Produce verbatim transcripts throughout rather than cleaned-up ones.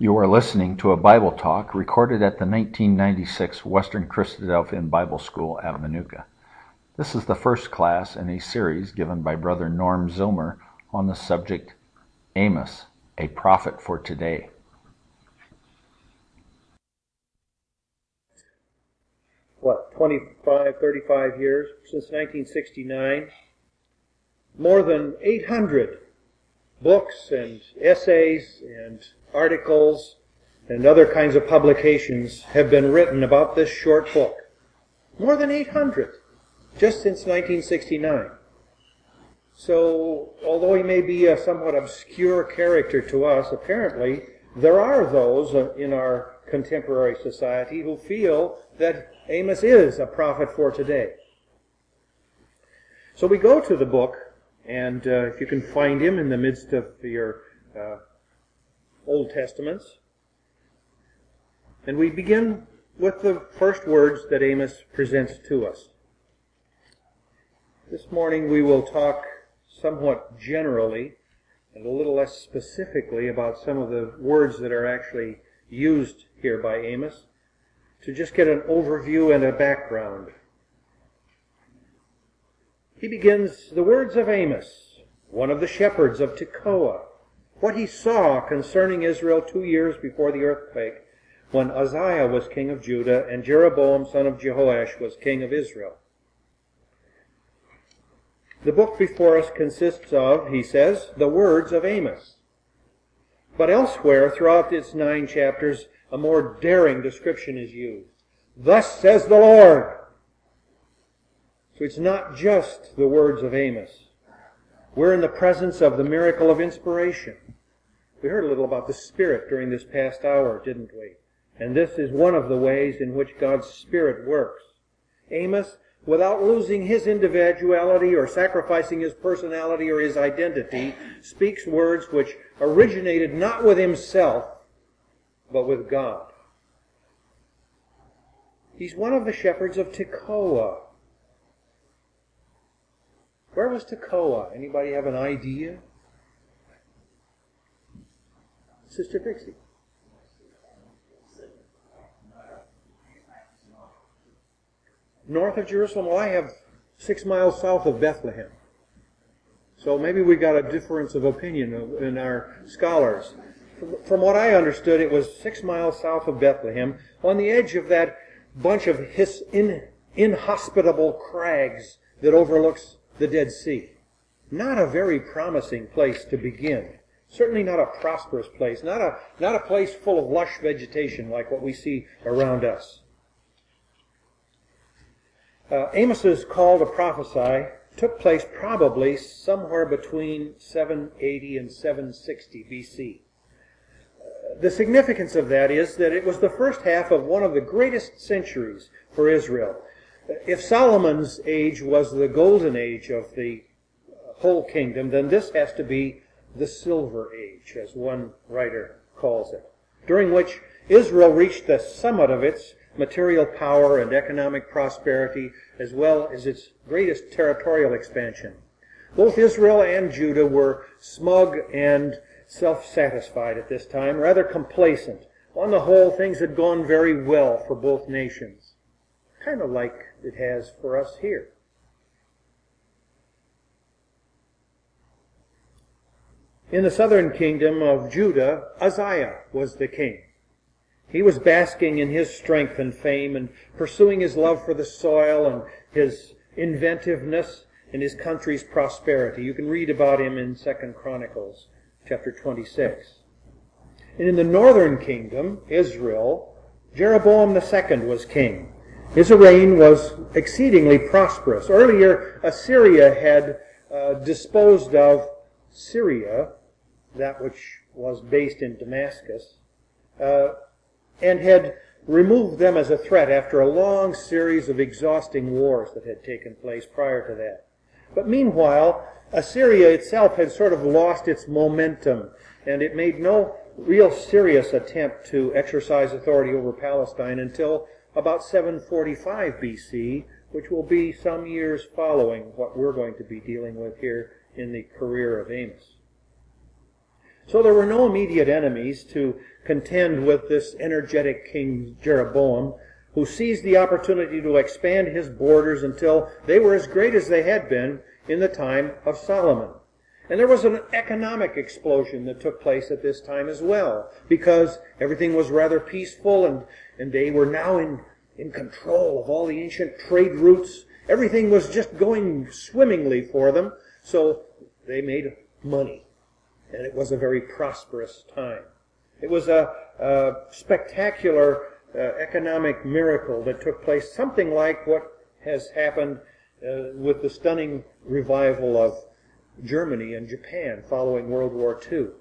You are listening to a Bible talk recorded at the nineteen ninety-six Western Christadelphian Bible School at Manuka. This is the first class in a series given by Brother Norm Zilmer on the subject, Amos, a Prophet for Today. What, twenty-five, thirty-five years, since nineteen sixty-nine. More than eight hundred books and essays and articles and other kinds of publications have been written about this short book. More than eight hundred, just since nineteen sixty-nine. So, although he may be a somewhat obscure character to us, apparently there are those in our contemporary society who feel that Amos is a prophet for today. So we go to the book, and uh, if you can find him in the midst of your uh, Old Testaments, and we begin with the first words that Amos presents to us. This morning we will talk somewhat generally and a little less specifically about some of the words that are actually used here by Amos, to just get an overview and a background. He begins, the words of Amos, one of the shepherds of Tekoa, what he saw concerning Israel two years before the earthquake, when Uzziah was king of Judah and Jeroboam son of Jehoash was king of Israel. The book before us consists of, he says, the words of Amos. But elsewhere, throughout its nine chapters, a more daring description is used. Thus says the Lord. So it's not just the words of Amos. We're in the presence of the miracle of inspiration. We heard a little about the Spirit during this past hour, didn't we? And this is one of the ways in which God's Spirit works. Amos, without losing his individuality or sacrificing his personality or his identity, speaks words which originated not with himself, but with God. He's one of the shepherds of Tekoa. Where was Tekoa? Anybody have an idea? Sister Dixie. North of Jerusalem? Well, I have six miles south of Bethlehem. So maybe we got a difference of opinion in our scholars. From what I understood, it was six miles south of Bethlehem, on the edge of that bunch of his in, inhospitable crags that overlooks the Dead Sea. Not a very promising place to begin. Certainly not a prosperous place. Not a, not a place full of lush vegetation like what we see around us. Uh, Amos's call to prophesy took place probably somewhere between seven eighty and seven sixty B C. The significance of that is that it was the first half of one of the greatest centuries for Israel. If Solomon's age was the golden age of the whole kingdom, then this has to be the silver age, as one writer calls it, during which Israel reached the summit of its material power and economic prosperity, as well as its greatest territorial expansion. Both Israel and Judah were smug and self-satisfied at this time, rather complacent. On the whole, things had gone very well for both nations, kind of like it has for us here. In the southern kingdom of Judah, Uzziah was the king. He was basking in his strength and fame and pursuing his love for the soil and his inventiveness and his country's prosperity. You can read about him in Second Chronicles chapter twenty-six. And in the northern kingdom, Israel, Jeroboam the second was king. His reign was exceedingly prosperous. Earlier, Assyria had uh, disposed of Syria, that which was based in Damascus, uh, and had removed them as a threat after a long series of exhausting wars that had taken place prior to that. But meanwhile, Assyria itself had sort of lost its momentum, and it made no real serious attempt to exercise authority over Palestine until about seven forty-five B C, which will be some years following what we're going to be dealing with here in the career of Amos. So there were no immediate enemies to contend with this energetic King Jeroboam, who seized the opportunity to expand his borders until they were as great as they had been in the time of Solomon. And there was an economic explosion that took place at this time as well, because everything was rather peaceful, and, and they were now in, in control of all the ancient trade routes. Everything was just going swimmingly for them, so they made money. And it was a very prosperous time. It was a, a spectacular uh, economic miracle that took place, something like what has happened uh, with the stunning revival of Germany and Japan following World War Two.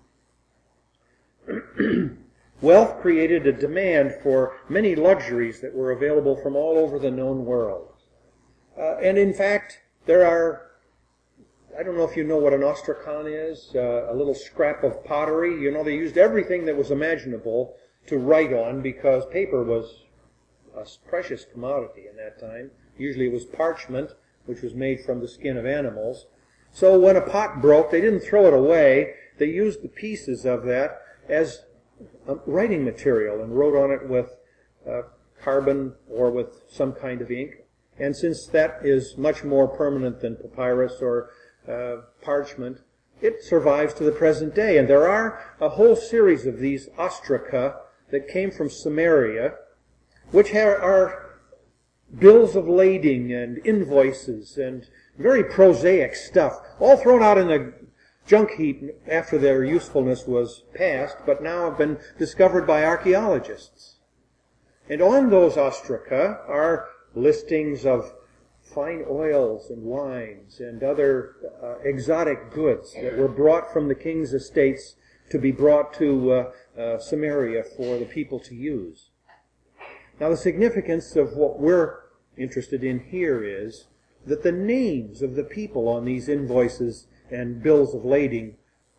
Wealth created a demand for many luxuries that were available from all over the known world. Uh, and in fact, there are, I don't know if you know what an ostrakhan is, uh, a little scrap of pottery. You know, they used everything that was imaginable to write on because paper was a precious commodity in that time. Usually it was parchment, which was made from the skin of animals. So when a pot broke, they didn't throw it away. They used the pieces of that as writing material and wrote on it with uh, carbon or with some kind of ink. And since that is much more permanent than papyrus or uh, parchment, it survives to the present day. And there are a whole series of these ostraca that came from Samaria, which are bills of lading and invoices and very prosaic stuff, all thrown out in the junk heap after their usefulness was past, but now have been discovered by archaeologists. And on those ostraca are listings of fine oils and wines and other uh, exotic goods that were brought from the king's estates to be brought to uh, uh, Samaria for the people to use. Now the significance of what we're interested in here is that the names of the people on these invoices and bills of lading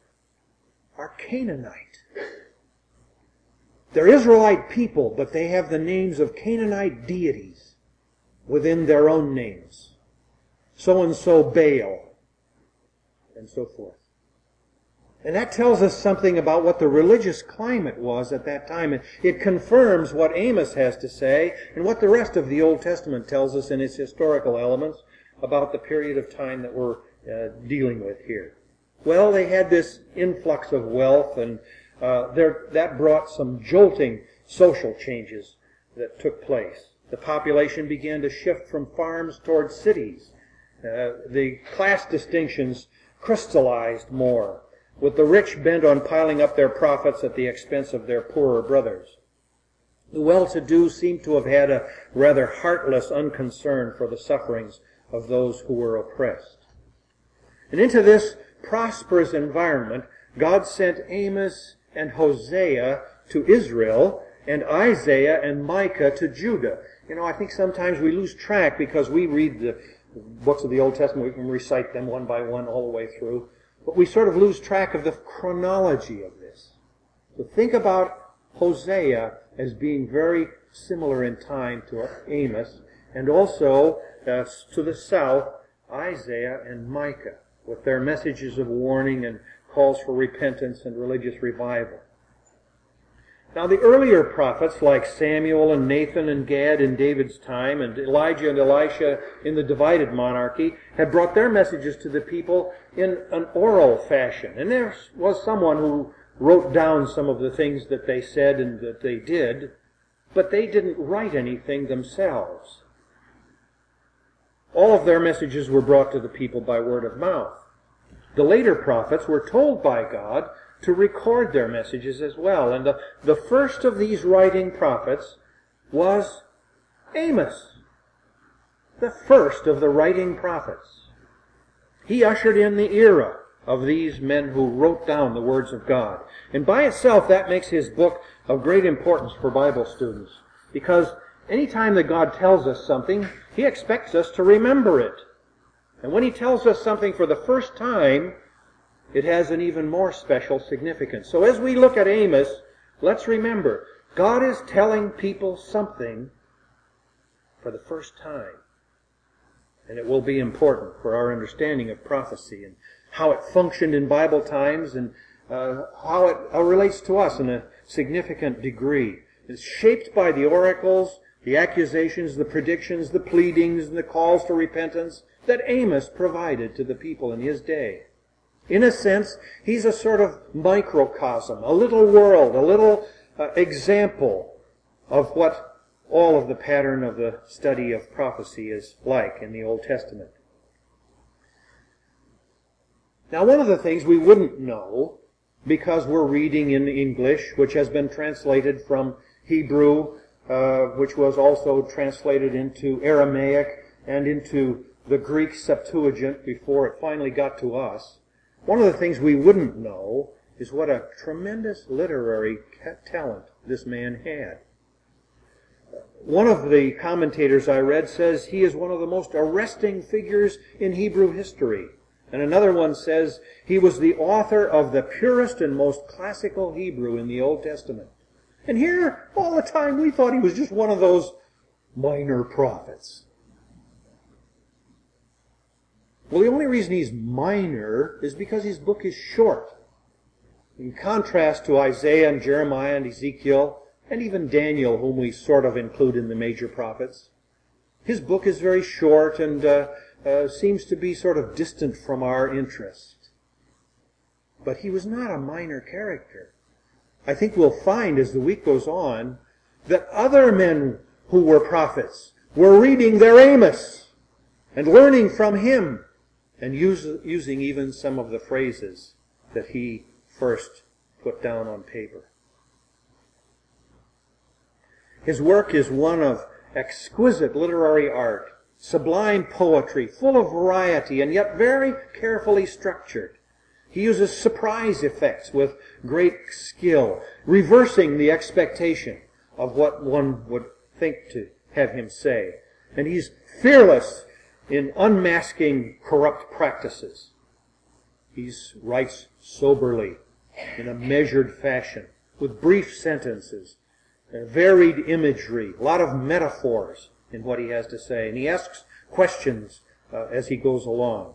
are Canaanite. They're Israelite people, but they have the names of Canaanite deities within their own names. So-and-so Baal, and so forth. And that tells us something about what the religious climate was at that time. It confirms what Amos has to say and what the rest of the Old Testament tells us in its historical elements about the period of time that we're uh, dealing with here. Well, they had this influx of wealth, and uh, there, that brought some jolting social changes that took place. The population began to shift from farms towards cities. Uh, the class distinctions crystallized more, with the rich bent on piling up their profits at the expense of their poorer brothers. The well-to-do seem to have had a rather heartless unconcern for the sufferings of those who were oppressed. And into this prosperous environment, God sent Amos and Hosea to Israel, and Isaiah and Micah to Judah. You know, I think sometimes we lose track because we read the books of the Old Testament, we can recite them one by one all the way through, but we sort of lose track of the chronology of this. So think about Hosea as being very similar in time to Amos, and also uh, to the south, Isaiah and Micah, with their messages of warning and calls for repentance and religious revival. Now the earlier prophets, like Samuel and Nathan and Gad in David's time, and Elijah and Elisha in the divided monarchy, had brought their messages to the people in an oral fashion. And there was someone who wrote down some of the things that they said and that they did, but they didn't write anything themselves. All of their messages were brought to the people by word of mouth. The later prophets were told by God to record their messages as well. And the, the first of these writing prophets was Amos, the first of the writing prophets. He ushered in the era of these men who wrote down the words of God. And by itself, that makes his book of great importance for Bible students, because anytime that God tells us something, He expects us to remember it. And when He tells us something for the first time, it has an even more special significance. So as we look at Amos, let's remember, God is telling people something for the first time. And it will be important for our understanding of prophecy and how it functioned in Bible times and uh, how it uh, relates to us in a significant degree. It's shaped by the oracles, the accusations, the predictions, the pleadings, and the calls to repentance that Amos provided to the people in his day. In a sense, he's a sort of microcosm, a little world, a little uh, example of what all of the pattern of the study of prophecy is like in the Old Testament. Now, one of the things we wouldn't know, because we're reading in English, which has been translated from Hebrew, uh, which was also translated into Aramaic and into the Greek Septuagint before it finally got to us, one of the things we wouldn't know is what a tremendous literary talent this man had. One of the commentators I read says he is one of the most arresting figures in Hebrew history. And another one says he was the author of the purest and most classical Hebrew in the Old Testament. And here, all the time, we thought he was just one of those minor prophets. Well, the only reason he's minor is because his book is short. In contrast to Isaiah and Jeremiah and Ezekiel, and even Daniel, whom we sort of include in the major prophets, his book is very short and uh, uh, seems to be sort of distant from our interest. But he was not a minor character. I think we'll find as the week goes on that other men who were prophets were reading their Amos and learning from him and use, using even some of the phrases that he first put down on paper. His work is one of exquisite literary art, sublime poetry, full of variety, and yet very carefully structured. He uses surprise effects with great skill, reversing the expectation of what one would think to have him say. And he's fearless in unmasking corrupt practices. He writes soberly, in a measured fashion, with brief sentences, varied imagery, a lot of metaphors in what he has to say. And he asks questions uh, as he goes along.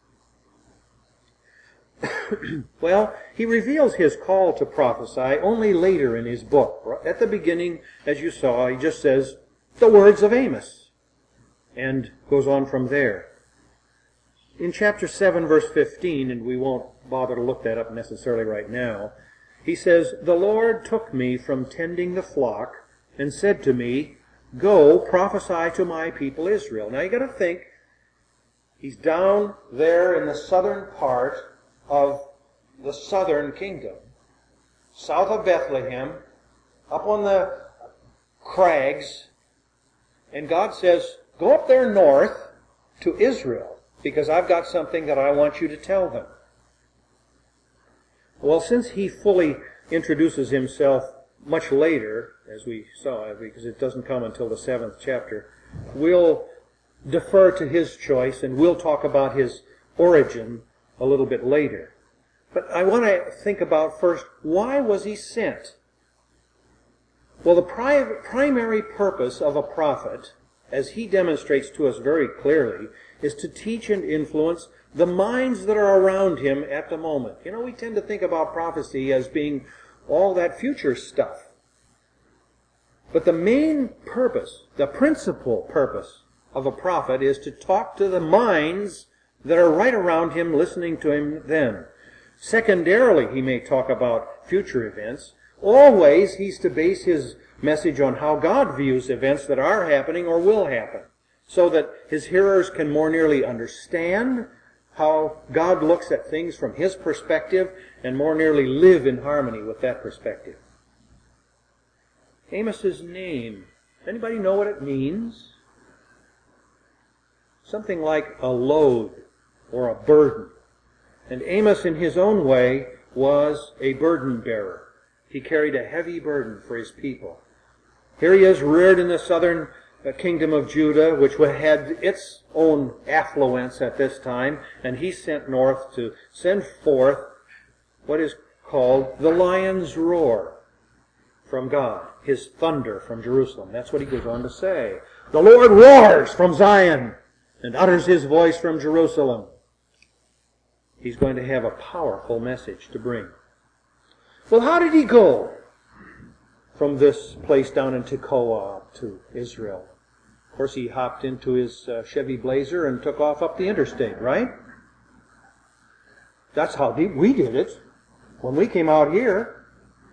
Well, he reveals his call to prophesy only later in his book. At the beginning, as you saw, he just says, the words of Amos, and goes on from there. In chapter seven, verse fifteen, and we won't bother to look that up necessarily right now, he says, the Lord took me from tending the flock and said to me, go, prophesy to my people Israel. Now you got to think, he's down there in the southern part of the southern kingdom, south of Bethlehem, up on the crags, and God says, go up there north to Israel, because I've got something that I want you to tell them. Well, since he fully introduces himself much later, as we saw, because it doesn't come until the seventh chapter, we'll defer to his choice, and we'll talk about his origin a little bit later. But I want to think about first, why was he sent? Well, the pri- primary purpose of a prophet, as he demonstrates to us very clearly, is to teach and influence the minds that are around him at the moment. You know, we tend to think about prophecy as being all that future stuff. But the main purpose, the principal purpose of a prophet is to talk to the minds that are right around him, listening to him then. Secondarily, he may talk about future events. Always, he's to base his message on how God views events that are happening or will happen, so that his hearers can more nearly understand how God looks at things from his perspective and more nearly live in harmony with that perspective. Amos's name, anybody know what it means? Something like a load or a burden. And Amos, in his own way, was a burden bearer. He carried a heavy burden for his people. Here he is, reared in the southern kingdom of Judah, which had its own affluence at this time, and he's sent north to send forth what is called the lion's roar from God, his thunder from Jerusalem. That's what he goes on to say. The Lord roars from Zion and utters his voice from Jerusalem. He's going to have a powerful message to bring. Well, how did he go from this place down in Tekoa up to Israel? Of course, he hopped into his uh, Chevy Blazer and took off up the interstate, right? That's how we did it when we came out here.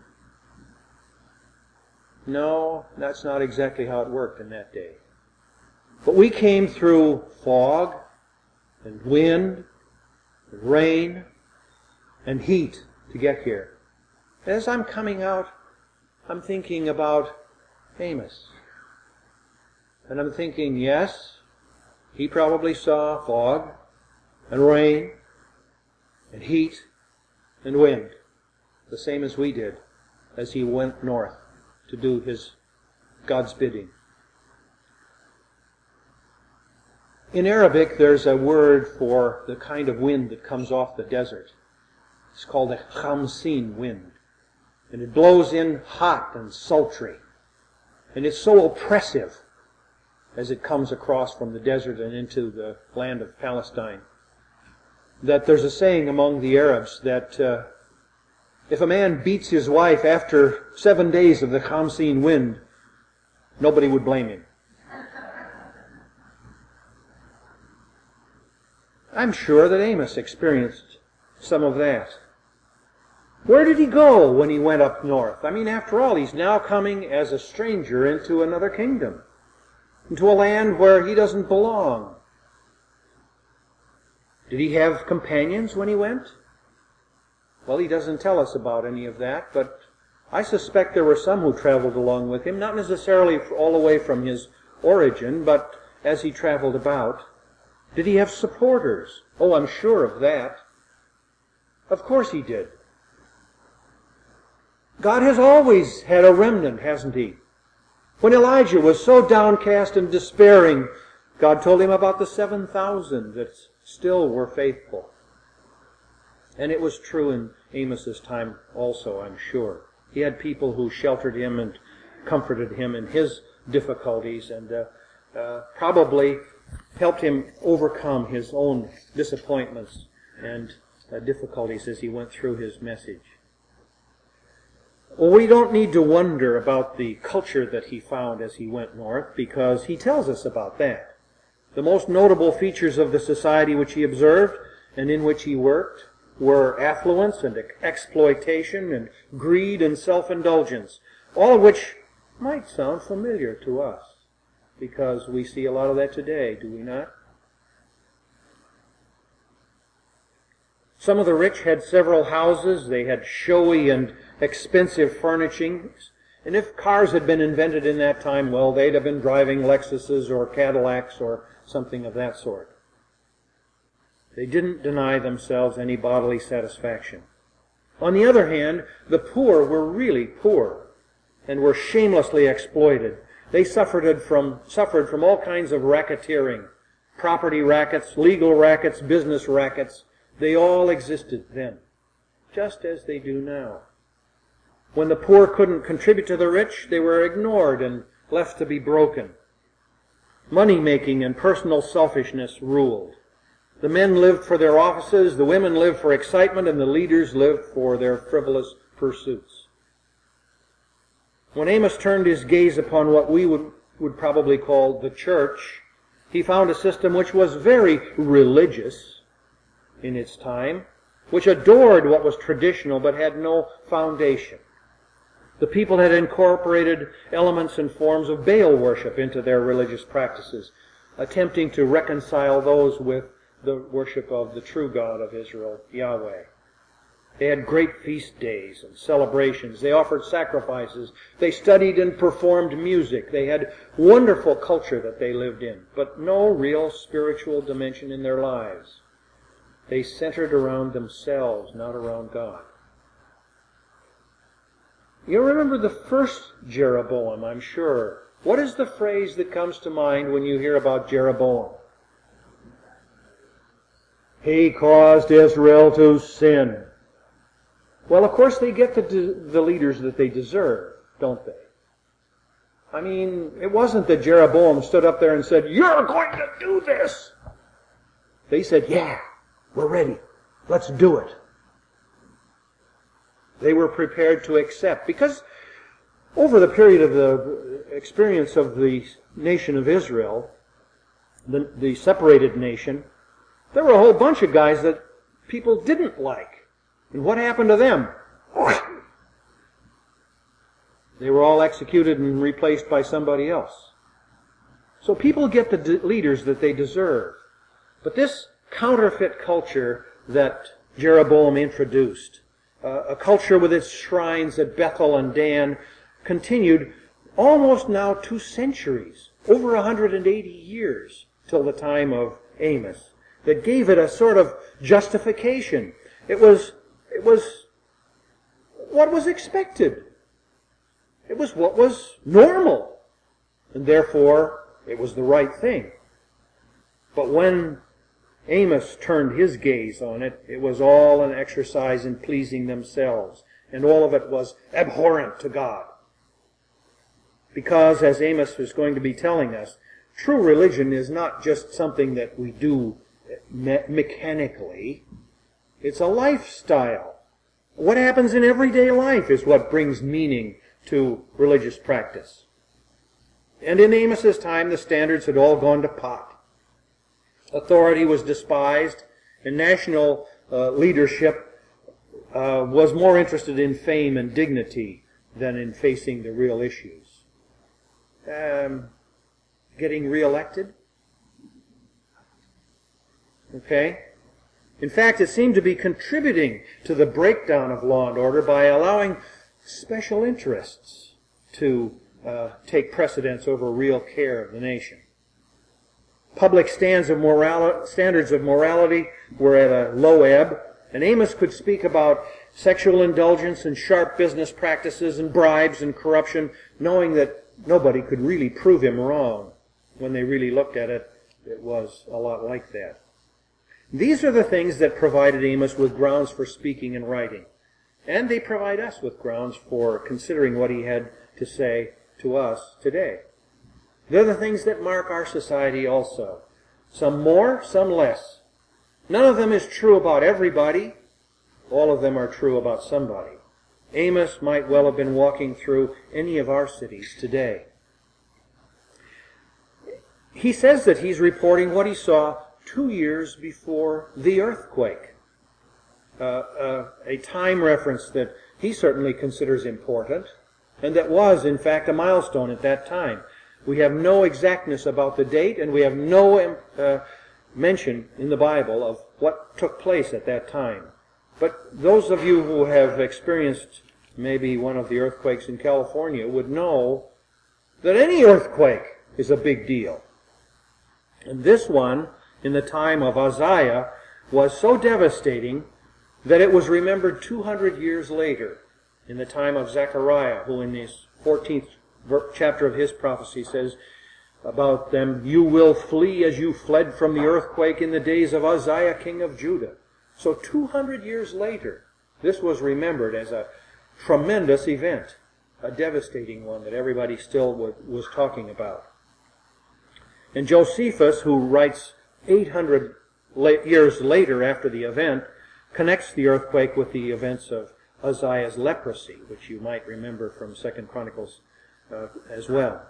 No, that's not exactly how it worked in that day. But we came through fog and wind and rain and heat to get here. As I'm coming out, I'm thinking about Amos. And I'm thinking, yes, he probably saw fog and rain and heat and wind, the same as we did as he went north to do his God's bidding. In Arabic, there's a word for the kind of wind that comes off the desert. It's called a khamsin wind. And it blows in hot and sultry. And it's so oppressive as it comes across from the desert and into the land of Palestine, that there's a saying among the Arabs that uh, if a man beats his wife after seven days of the Khamsin wind, nobody would blame him. I'm sure that Amos experienced some of that. Where did he go when he went up north? I mean, after all, he's now coming as a stranger into another kingdom, into a land where he doesn't belong. Did he have companions when he went? Well, he doesn't tell us about any of that, but I suspect there were some who traveled along with him, not necessarily all the way from his origin, but as he traveled about. Did he have supporters? Oh, I'm sure of that. Of course he did. God has always had a remnant, hasn't he? When Elijah was so downcast and despairing, God told him about the seven thousand that still were faithful. And it was true in Amos's time also, I'm sure. He had people who sheltered him and comforted him in his difficulties and uh, uh, probably helped him overcome his own disappointments and uh, difficulties as he went through his message. Well, we don't need to wonder about the culture that he found as he went north, because he tells us about that. The most notable features of the society which he observed and in which he worked were affluence and exploitation and greed and self-indulgence, all of which might sound familiar to us, because we see a lot of that today, do we not? Some of the rich had several houses. They had showy and expensive furnishings. And if cars had been invented in that time, well, they'd have been driving Lexuses or Cadillacs or something of that sort. They didn't deny themselves any bodily satisfaction. On the other hand, the poor were really poor and were shamelessly exploited. They suffered from, suffered from all kinds of racketeering, property rackets, legal rackets, business rackets. They all existed then, just as they do now. When the poor couldn't contribute to the rich, they were ignored and left to be broken. Money-making and personal selfishness ruled. The men lived for their offices, the women lived for excitement, and the leaders lived for their frivolous pursuits. When Amos turned his gaze upon what we would, would probably call the church, he found a system which was very religious in its time, which adored what was traditional but had no foundation. The people had incorporated elements and forms of Baal worship into their religious practices, attempting to reconcile those with the worship of the true God of Israel, Yahweh. They had great feast days and celebrations. They offered sacrifices. They studied and performed music. They had wonderful culture that they lived in, but no real spiritual dimension in their lives. They centered around themselves, not around God. You remember the first Jeroboam, I'm sure. What is the phrase that comes to mind when you hear about Jeroboam? He caused Israel to sin. Well, of course, they get the, the leaders that they deserve, don't they? I mean, it wasn't that Jeroboam stood up there and said, "You're going to do this." They said, "Yeah, we're ready. Let's do it." they were prepared to accept. Because over the period of the experience of the nation of Israel, the, the separated nation, there were a whole bunch of guys that people didn't like. And what happened to them? They were all executed and replaced by somebody else. So people get the de- leaders that they deserve. But this counterfeit culture that Jeroboam introduced, uh, a culture with its shrines at Bethel and Dan, continued almost now two centuries, over one hundred eighty years, till the time of Amos, that gave it a sort of justification. It was, it was what was expected. It was what was normal. And therefore, it was the right thing. But when Amos turned his gaze on it, it was all an exercise in pleasing themselves. And all of it was abhorrent to God. Because, as Amos is going to be telling us, true religion is not just something that we do me- mechanically. It's a lifestyle. What happens in everyday life is what brings meaning to religious practice. And in Amos's time, the standards had all gone to pot. Authority was despised, and national uh, leadership uh, was more interested in fame and dignity than in facing the real issues. Um, getting reelected? Okay? In fact, it seemed to be contributing to the breakdown of law and order by allowing special interests to uh, take precedence over real care of the nation. Public stands of moral, standards of morality were at a low ebb, and Amos could speak about sexual indulgence and sharp business practices and bribes and corruption, knowing that nobody could really prove him wrong. When they really looked at it, it was a lot like that. These are the things that provided Amos with grounds for speaking and writing. And they provide us with grounds for considering what he had to say to us today. They're the things that mark our society also. Some more, some less. None of them is true about everybody. All of them are true about somebody. Amos might well have been walking through any of our cities today. He says that he's reporting what he saw two years before the earthquake. Uh, uh, a time reference that he certainly considers important, and that was, in fact, a milestone at that time. We have no exactness about the date, and we have no uh, mention in the Bible of what took place at that time. But those of you who have experienced maybe one of the earthquakes in California would know that any earthquake is a big deal. And this one, in the time of Uzziah, was so devastating that it was remembered two hundred years later, in the time of Zechariah, who in his fourteenth chapter of his prophecy says about them, "You will flee as you fled from the earthquake in the days of Uzziah, king of Judah." So two hundred years later, this was remembered as a tremendous event, a devastating one that everybody still was talking about. And Josephus, who writes eight hundred years later after the event, connects the earthquake with the events of Uzziah's leprosy, which you might remember from Second Chronicles uh, as well.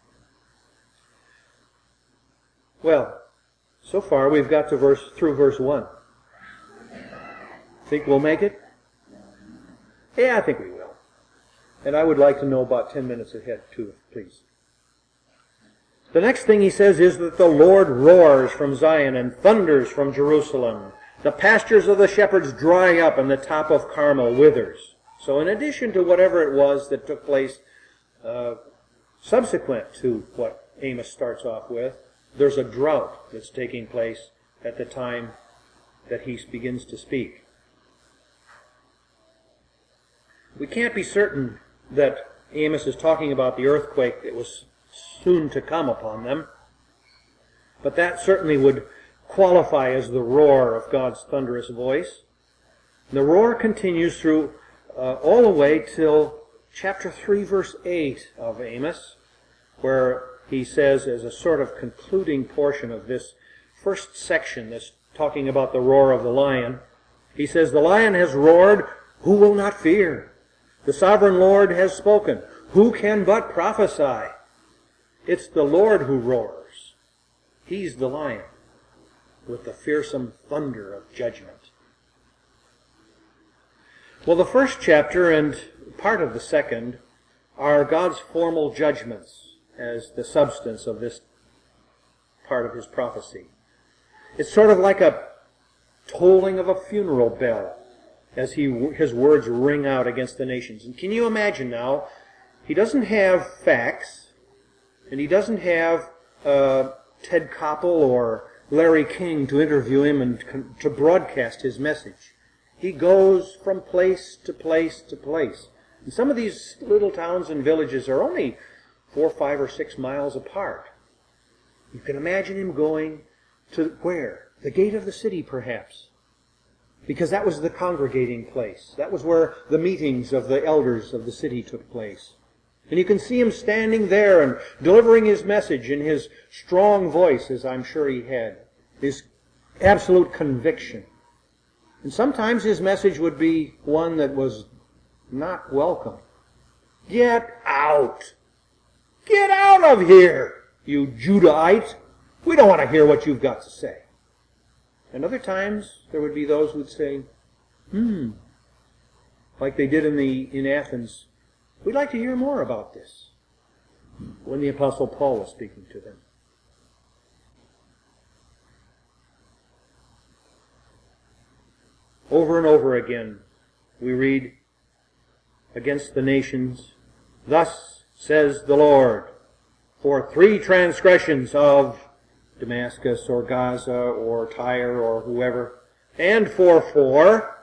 Well, so far we've got to verse through verse one. Think we'll make it? Yeah, I think we will. And I would like to know about ten minutes ahead too, please. The next thing he says is that the Lord roars from Zion and thunders from Jerusalem. The pastures of the shepherds dry up and the top of Carmel withers. So in addition to whatever it was that took place uh, subsequent to what Amos starts off with, there's a drought that's taking place at the time that he begins to speak. We can't be certain that Amos is talking about the earthquake that was soon to come upon them, but that certainly would qualify as the roar of God's thunderous voice. The roar continues through uh, all the way till chapter three, verse eight of Amos, where he says, as a sort of concluding portion of this first section that's talking about the roar of the lion, he says, "The lion has roared, Who will not fear? The sovereign Lord has spoken. Who can but prophesy? It's the Lord who roars. He's the lion with the fearsome thunder of judgment. Well, the first chapter and part of the second are God's formal judgments as the substance of this part of his prophecy. It's sort of like a tolling of a funeral bell as he his words ring out against the nations. And can you imagine now, he doesn't have facts, and he doesn't have uh, Ted Koppel or Larry King to interview him and con- to broadcast his message. He goes from place to place to place. And some of these little towns and villages are only four, five, or six miles apart. You can imagine him going to where? The gate of the city, perhaps. Because that was the congregating place. That was where the meetings of the elders of the city took place. And you can see him standing there and delivering his message in his strong voice, as I'm sure he had. His absolute conviction. And sometimes his message would be one that was not welcome. Get out! Get out of here, you Judahite! We don't want to hear what you've got to say. And other times there would be those who would say, hmm, like they did in the in Athens, we'd like to hear more about this, when the Apostle Paul was speaking to them. Over and over again, we read against the nations, thus says the Lord, for three transgressions of Damascus or Gaza or Tyre or whoever, and for four.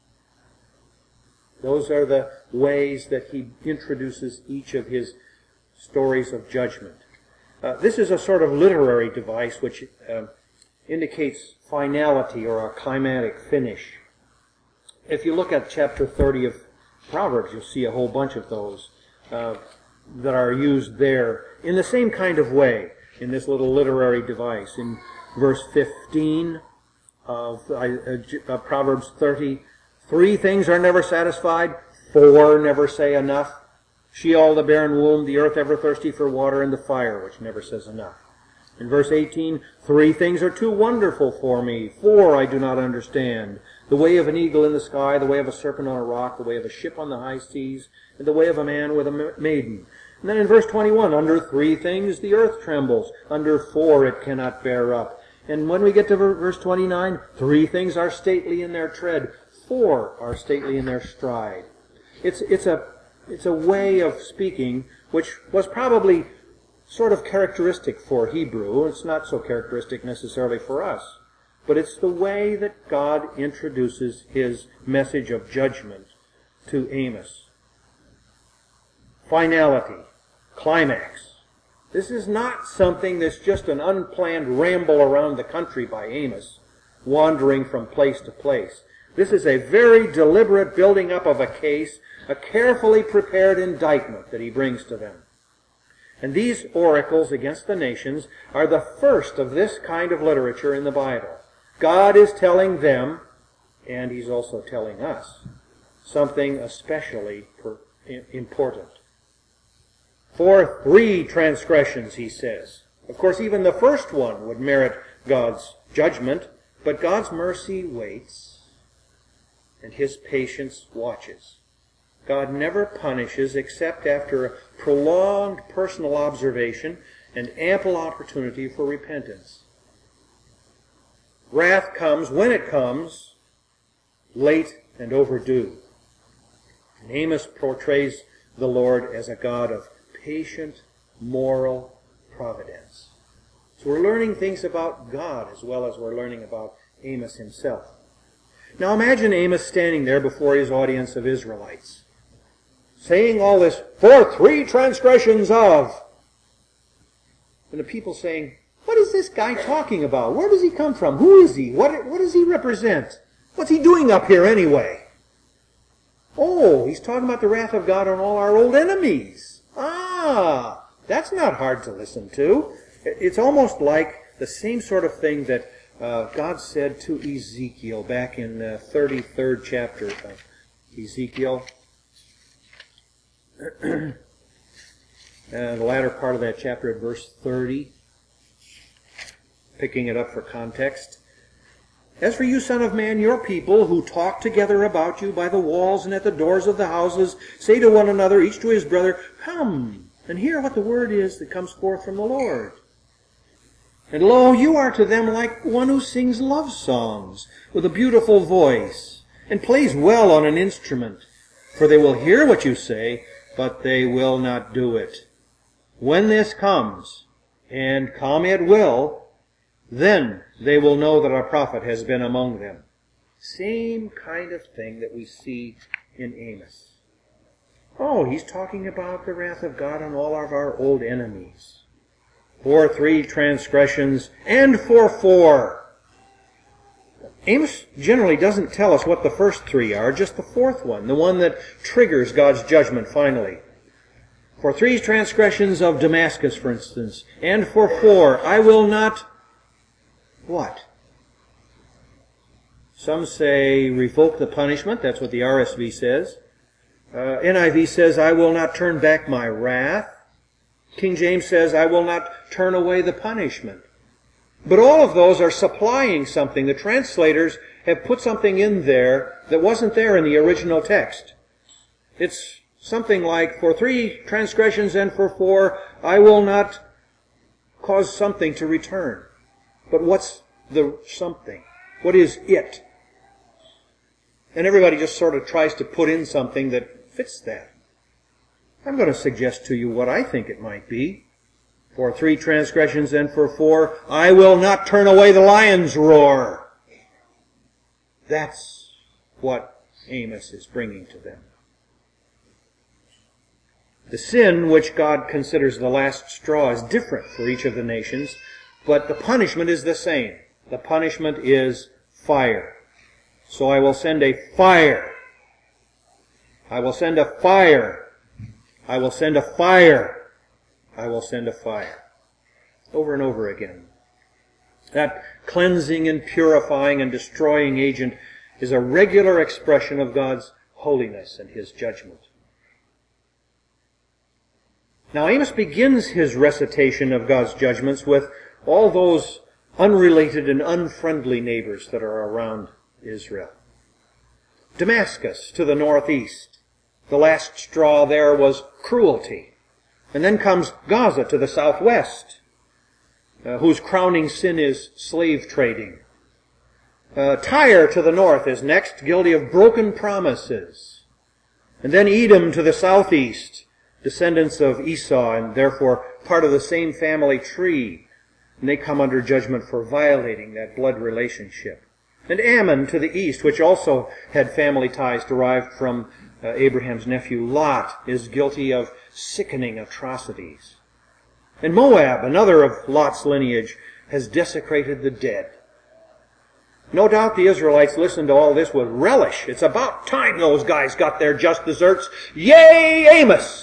Those are the ways that he introduces each of his stories of judgment. Uh, this is a sort of literary device which uh, indicates finality or a climatic finish. If you look at chapter thirty of Proverbs, you'll see a whole bunch of those uh, that are used there in the same kind of way, in this little literary device. In verse fifteen of uh, uh, Proverbs thirty, three things are never satisfied, four never say enough. Sheol, the barren womb, the earth ever thirsty for water, and the fire, which never says enough. In verse eighteen, three things are too wonderful for me, four I do not understand. The way of an eagle in the sky, the way of a serpent on a rock, the way of a ship on the high seas, and the way of a man with a maiden. And then in verse twenty-one, under three things the earth trembles, under four it cannot bear up. And when we get to verse twenty-nine, three things are stately in their tread, four are stately in their stride. It's, it's, a, it's a way of speaking which was probably sort of characteristic for Hebrew. It's not so characteristic necessarily for us. But it's the way that God introduces his message of judgment to Amos. Finality. Climax. This is not something that's just an unplanned ramble around the country by Amos, wandering from place to place. This is a very deliberate building up of a case, a carefully prepared indictment that he brings to them. And these oracles against the nations are the first of this kind of literature in the Bible. God is telling them, and he's also telling us, something especially important. For three transgressions, he says. Of course, even the first one would merit God's judgment, but God's mercy waits, and his patience watches. God never punishes except after a prolonged personal observation and ample opportunity for repentance. Wrath comes when it comes, late and overdue. And Amos portrays the Lord as a God of patient, moral providence. So we're learning things about God as well as we're learning about Amos himself. Now imagine Amos standing there before his audience of Israelites, saying all this, for three transgressions of, and the people saying, what is this guy talking about? Where does he come from? Who is he? What, what does he represent? What's he doing up here anyway? Oh, he's talking about the wrath of God on all our old enemies. Ah, that's not hard to listen to. It's almost like the same sort of thing that uh, God said to Ezekiel back in the thirty-third chapter of Ezekiel. And the latter part of that chapter at verse thirty, picking it up for context. As for you, son of man, your people who talk together about you by the walls and at the doors of the houses, say to one another, each to his brother, come and hear what the word is that comes forth from the Lord. And lo, you are to them like one who sings love songs with a beautiful voice and plays well on an instrument. For they will hear what you say, but they will not do it. When this comes, and come it will, then they will know that a prophet has been among them. Same kind of thing that we see in Amos. Oh, he's talking about the wrath of God on all of our old enemies. For three transgressions, and for four. Amos generally doesn't tell us what the first three are, just the fourth one, the one that triggers God's judgment finally. For three transgressions of Damascus, for instance, and for four, I will not, what? Some say revoke the punishment, that's what the R S V says. Uh, N I V says, I will not turn back my wrath. King James says, I will not turn away the punishment. But all of those are supplying something. The translators have put something in there that wasn't there in the original text. It's something like, for three transgressions and for four, I will not cause something to return. But what's the something? What is it? And everybody just sort of tries to put in something that fits that. I'm going to suggest to you what I think it might be. For three transgressions and for four, I will not turn away the lion's roar. That's what Amos is bringing to them. The sin which God considers the last straw is different for each of the nations, but the punishment is the same. The punishment is fire. So I will send a fire. I will send a fire. I will send a fire. I will send a fire. Over and over again. That cleansing and purifying and destroying agent is a regular expression of God's holiness and His judgment. Now Amos begins his recitation of God's judgments with all those unrelated and unfriendly neighbors that are around Israel. Damascus to the northeast. The last straw there was cruelty. And then comes Gaza to the southwest, uh, whose crowning sin is slave trading. Uh, Tyre to the north is next, guilty of broken promises. And then Edom to the southeast, descendants of Esau and therefore part of the same family tree. And they come under judgment for violating that blood relationship. And Ammon to the east, which also had family ties derived from Uh, Abraham's nephew Lot, is guilty of sickening atrocities. And Moab, another of Lot's lineage, has desecrated the dead. No doubt the Israelites listened to all this with relish. It's about time those guys got their just deserts. Yay, Amos!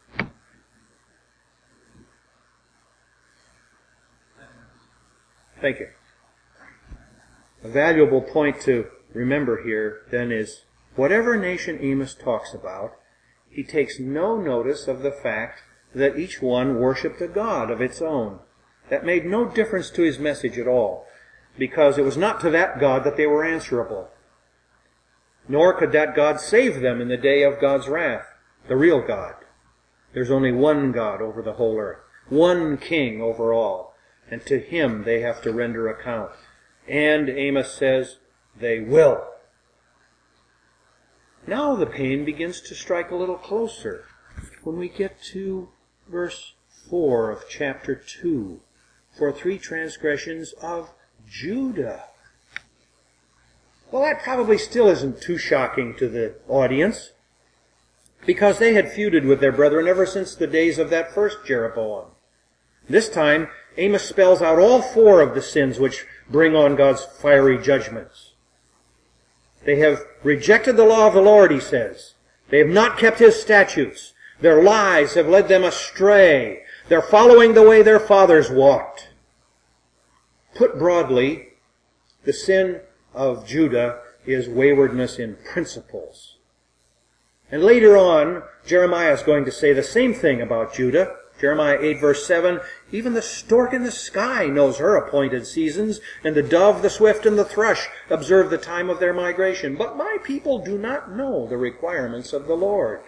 Thank you. A valuable point to remember here, then, is whatever nation Amos talks about, he takes no notice of the fact that each one worshipped a god of its own. That made no difference to his message at all, because it was not to that God that they were answerable. Nor could that God save them in the day of God's wrath, the real God. There's only one God over the whole earth, one king over all, and to him they have to render account. And Amos says, they will. Now the pain begins to strike a little closer when we get to verse four of chapter two. For three transgressions of Judah. Well, that probably still isn't too shocking to the audience, because they had feuded with their brethren ever since the days of that first Jeroboam. This time, Amos spells out all four of the sins which bring on God's fiery judgments. They have rejected the law of the Lord, he says. They have not kept His statutes. Their lies have led them astray. They're following the way their fathers walked. Put broadly, the sin of Judah is waywardness in principles. And later on, Jeremiah is going to say the same thing about Judah. Jeremiah eight verse seven, even the stork in the sky knows her appointed seasons, and the dove, the swift, and the thrush observe the time of their migration. But my people do not know the requirements of the Lord.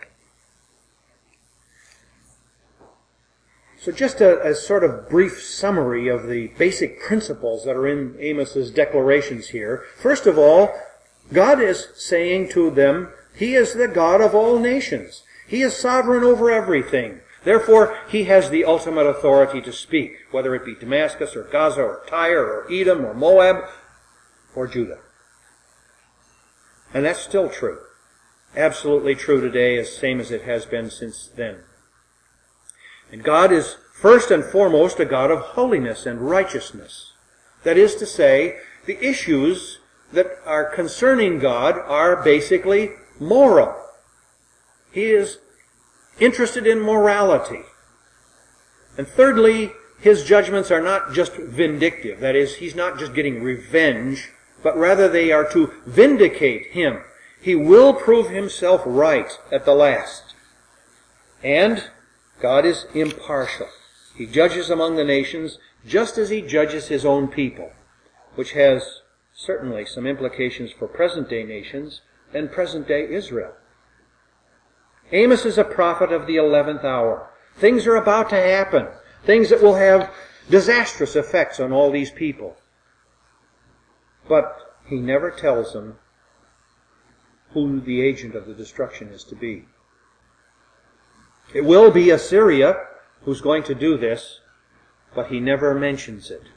So just a, a sort of brief summary of the basic principles that are in Amos's declarations here. First of all, God is saying to them, He is the God of all nations. He is sovereign over everything. Therefore, He has the ultimate authority to speak, whether it be Damascus or Gaza or Tyre or Edom or Moab or Judah. And that's still true. Absolutely true today, as same as it has been since then. And God is first and foremost a God of holiness and righteousness. That is to say, the issues that are concerning God are basically moral. He is interested in morality. And thirdly, His judgments are not just vindictive. That is, He's not just getting revenge, but rather they are to vindicate Him. He will prove Himself right at the last. And God is impartial. He judges among the nations just as He judges His own people, which has certainly some implications for present-day nations and present-day Israel. Amos is a prophet of the eleventh hour. Things are about to happen. Things that will have disastrous effects on all these people. But he never tells them who the agent of the destruction is to be. It will be Assyria who's going to do this, but he never mentions it.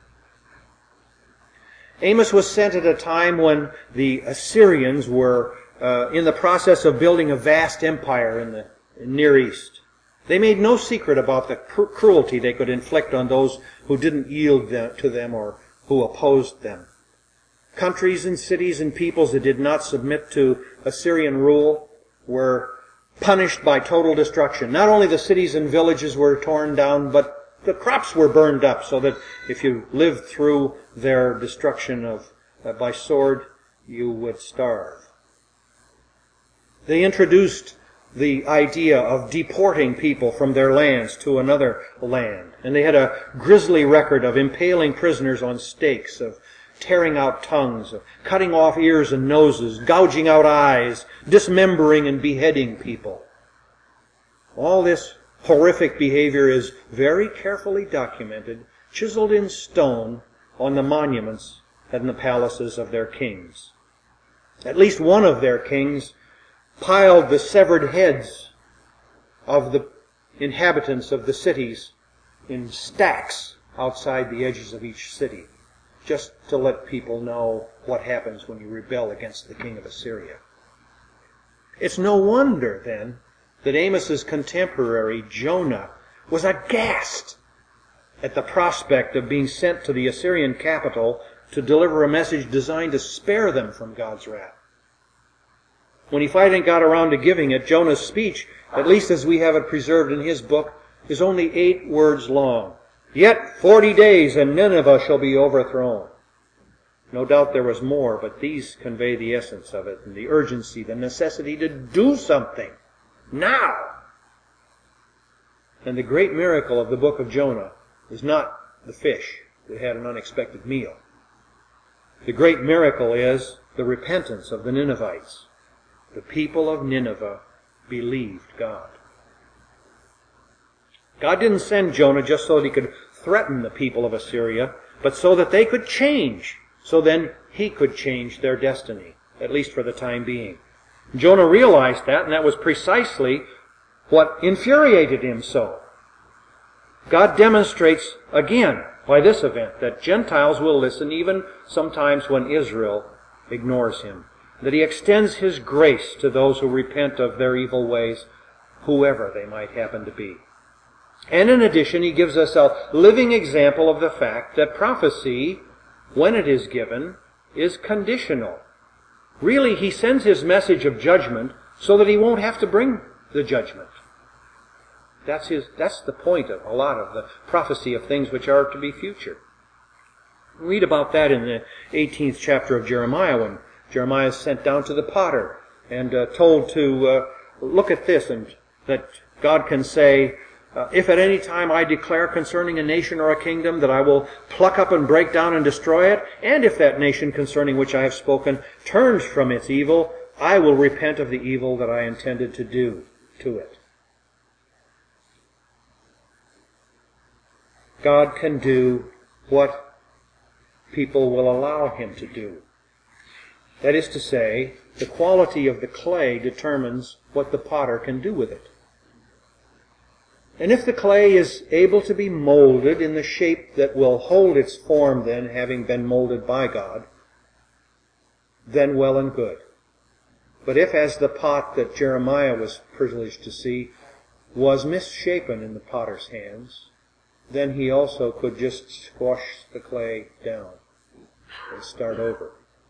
Amos was sent at a time when the Assyrians were uh, in the process of building a vast empire in the Near East. They made no secret about the cru- cruelty they could inflict on those who didn't yield them, to them or who opposed them. Countries and cities and peoples that did not submit to Assyrian rule were punished by total destruction. Not only the cities and villages were torn down, but the crops were burned up, so that if you lived through their destruction of uh, by sword, you would starve. They introduced the idea of deporting people from their lands to another land. And they had a grisly record of impaling prisoners on stakes, of tearing out tongues, of cutting off ears and noses, gouging out eyes, dismembering and beheading people. All this horrific behavior is very carefully documented, chiseled in stone on the monuments and the palaces of their kings. At least one of their kings piled the severed heads of the inhabitants of the cities in stacks outside the edges of each city, just to let people know what happens when you rebel against the king of Assyria. It's no wonder, then, that Amos's contemporary, Jonah, was aghast at the prospect of being sent to the Assyrian capital to deliver a message designed to spare them from God's wrath. When he finally got around to giving it, Jonah's speech, at least as we have it preserved in his book, is only eight words long. Yet forty days and Nineveh shall be overthrown. No doubt there was more, but these convey the essence of it, and the urgency, the necessity to do something now. And the great miracle of the book of Jonah is not the fish that had an unexpected meal. The great miracle is the repentance of the Ninevites. The people of Nineveh believed God. God didn't send Jonah just so that he could threaten the people of Assyria, but so that they could change. So then he could change their destiny, at least for the time being. Jonah realized that, and that was precisely what infuriated him so. God demonstrates again by this event that Gentiles will listen even sometimes when Israel ignores him. That he extends his grace to those who repent of their evil ways, whoever they might happen to be. And in addition, he gives us a living example of the fact that prophecy, when it is given, is conditional. Really, he sends his message of judgment so that he won't have to bring the judgment. That's his, that's the point of a lot of the prophecy of things which are to be future. Read about that in the eighteenth chapter of Jeremiah, when Jeremiah is sent down to the potter and uh, told to uh, look at this, and that God can say, uh, if at any time I declare concerning a nation or a kingdom that I will pluck up and break down and destroy it, and if that nation concerning which I have spoken turns from its evil, I will repent of the evil that I intended to do to it. God can do what people will allow him to do. That is to say, the quality of the clay determines what the potter can do with it. And if the clay is able to be molded in the shape that will hold its form then, having been molded by God, then well and good. But if, as the pot that Jeremiah was privileged to see, was misshapen in the potter's hands, then he also could just squash the clay down and start over.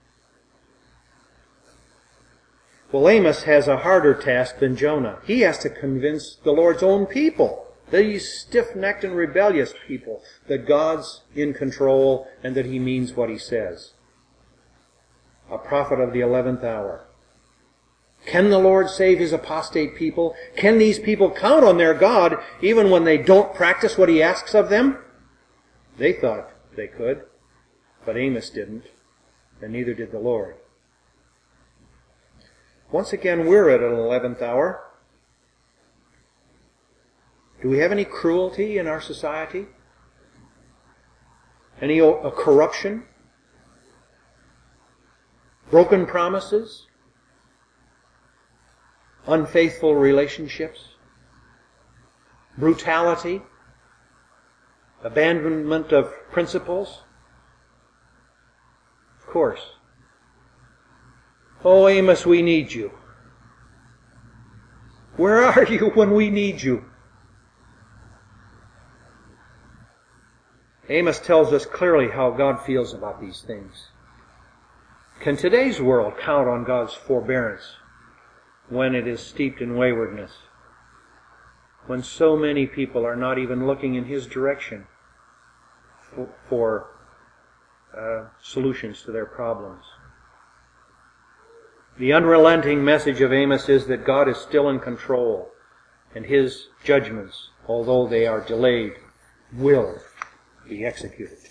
Well, Amos has a harder task than Jonah. He has to convince the Lord's own people, these stiff-necked and rebellious people, that God's in control and that he means what he says. A prophet of the eleventh hour. Can the Lord save his apostate people? Can these people count on their God even when they don't practice what he asks of them? They thought they could, but Amos didn't, and neither did the Lord. Once again, we're at an eleventh hour. Do we have any cruelty in our society? Any uh, corruption? Broken promises? Unfaithful relationships? Brutality? Abandonment of principles? Of course. Oh, Amos, we need you. Where are you when we need you? Amos tells us clearly how God feels about these things. Can today's world count on God's forbearance when it is steeped in waywardness? When so many people are not even looking in his direction for, for uh, solutions to their problems? The unrelenting message of Amos is that God is still in control, and his judgments, although they are delayed, will be executed.